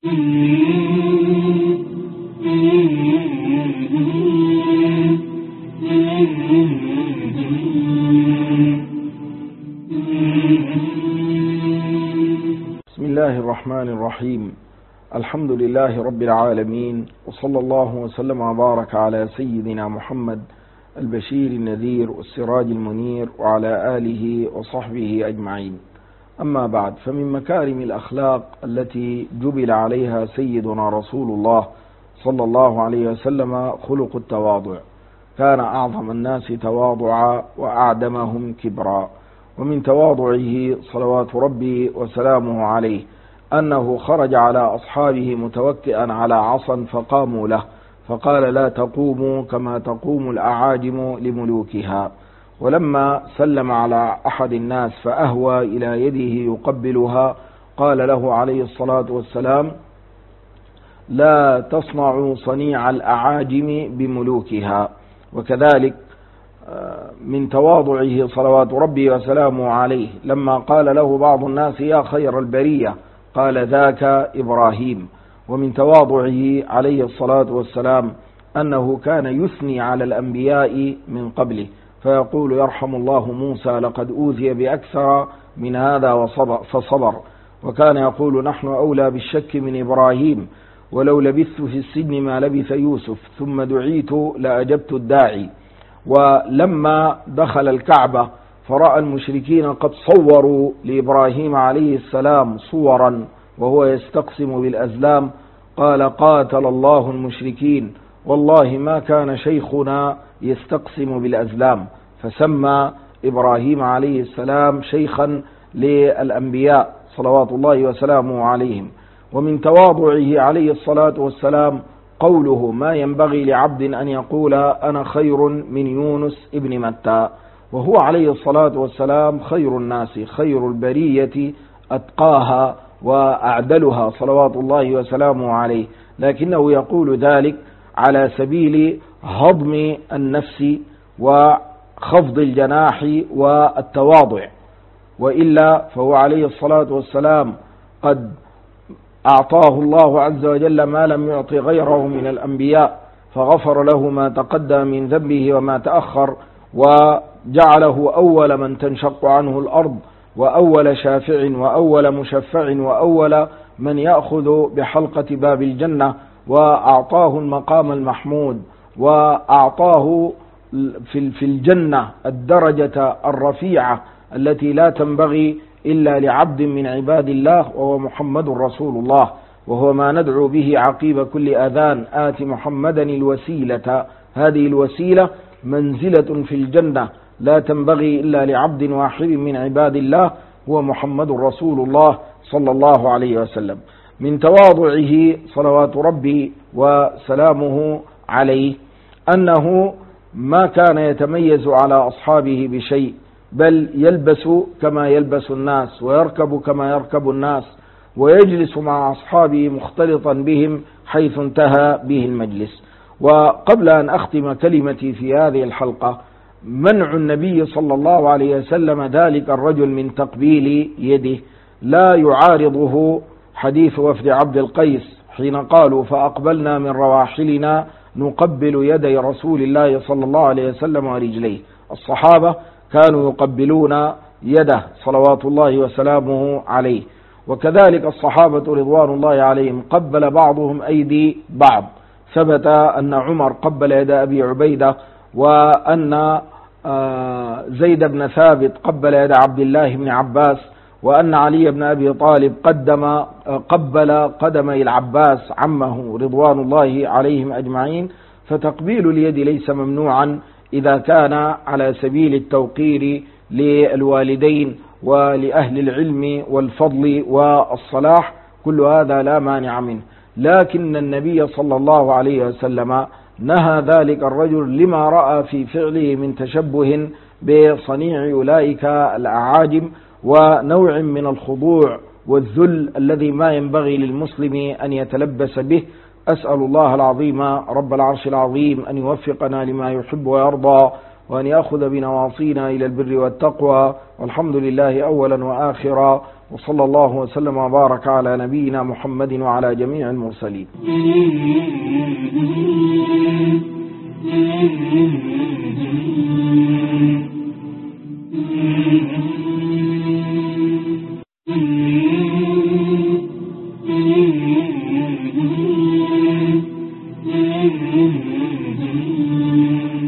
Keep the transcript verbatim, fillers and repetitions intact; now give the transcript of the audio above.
بسم الله الرحمن الرحيم. الحمد لله رب العالمين، وصلى الله وسلم وبارك على سيدنا محمد البشير النذير والسراج المنير وعلى آله وصحبه أجمعين. أما بعد، فمن مكارم الأخلاق التي جبل عليها سيدنا رسول الله صلى الله عليه وسلم خلق التواضع. كان أعظم الناس تواضعا وأعدمهم كبرا. ومن تواضعه صلوات ربي وسلامه عليه أنه خرج على أصحابه متوكئا على عصا فقاموا له، فقال: لا تقوموا كما تقوم الأعاجم لملوكها. ولما سلم على أحد الناس فأهوى إلى يده يقبلها، قال له عليه الصلاة والسلام: لا تصنعوا صنيع الأعاجم بملوكها. وكذلك من تواضعه صلوات ربي وسلامه عليه لما قال له بعض الناس: يا خير البرية، قال: ذاك إبراهيم. ومن تواضعه عليه الصلاة والسلام أنه كان يثني على الأنبياء من قبله، فيقول: يرحم الله موسى، لقد أوذي بأكثر من هذا فصبر. وكان يقول: نحن أولى بالشك من إبراهيم، ولو لبثت في السجن ما لبث يوسف، ثم دعيت لأجبت الداعي. ولما دخل الكعبة فرأى المشركين قد صوروا لإبراهيم عليه السلام صورا وهو يستقسم بالأزلام، قال: قاتل الله المشركين، والله ما كان شيخنا يستقسم بالأزلام. فسمى إبراهيم عليه السلام شيخا للأنبياء صلوات الله وسلامه عليهم. ومن تواضعه عليه الصلاة والسلام قوله: ما ينبغي لعبد أن يقول أنا خير من يونس ابن متى. وهو عليه الصلاة والسلام خير الناس، خير البرية، أتقاها وأعدلها صلوات الله وسلامه عليه، لكنه يقول ذلك على سبيل هضم النفس وخفض الجناح والتواضع، وإلا فهو عليه الصلاة والسلام قد أعطاه الله عز وجل ما لم يعط غيره من الأنبياء، فغفر له ما تقدم من ذنبه وما تأخر، وجعله أول من تنشق عنه الأرض، وأول شافع، وأول مشفع، وأول من يأخذ بحلقة باب الجنة، وأعطاه المقام المحمود، وأعطاه في الجنة الدرجة الرفيعة التي لا تنبغي إلا لعبد من عباد الله، وهو محمد رسول الله. وهو ما ندعو به عقيب كل أذان: آت محمدا الوسيلة. هذه الوسيلة منزلة في الجنة لا تنبغي إلا لعبد واحد من عباد الله، هو محمد رسول الله صلى الله عليه وسلم. من تواضعه صلوات ربي وسلامه عليه أنه ما كان يتميز على أصحابه بشيء، بل يلبس كما يلبس الناس، ويركب كما يركب الناس، ويجلس مع أصحابه مختلطا بهم حيث انتهى به المجلس. وقبل أن أختم كلمتي في هذه الحلقة، منع النبي صلى الله عليه وسلم ذلك الرجل من تقبيل يده لا يعارضه حديث وفد عبد القيس حين قالوا: فأقبلنا من رواحلنا نقبل يدي رسول الله صلى الله عليه وسلم ورجليه. الصحابة كانوا يقبلون يده صلوات الله وسلامه عليه. وكذلك الصحابة رضوان الله عليهم قبل بعضهم أيدي بعض. ثبت أن عمر قبل يد أبي عبيدة، وأن زيد بن ثابت قبل يد عبد الله بن عباس، وأن علي بن أبي طالب قدم قبل قدمي العباس عمه رضوان الله عليهم أجمعين. فتقبيل اليد ليس ممنوعا إذا كان على سبيل التوقير للوالدين ولأهل العلم والفضل والصلاح، كل هذا لا مانع منه. لكن النبي صلى الله عليه وسلم نهى ذلك الرجل لما رأى في فعله من تشبه بصنيع أولئك الأعاجم، ونوع من الخضوع والذل الذي ما ينبغي للمسلم أن يتلبس به. أسأل الله العظيم رب العرش العظيم أن يوفقنا لما يحب ويرضى، وأن يأخذ بنواصينا إلى البر والتقوى، والحمد لله أولا وآخرا، وصلى الله وسلم وبارك على نبينا محمد وعلى جميع المرسلين.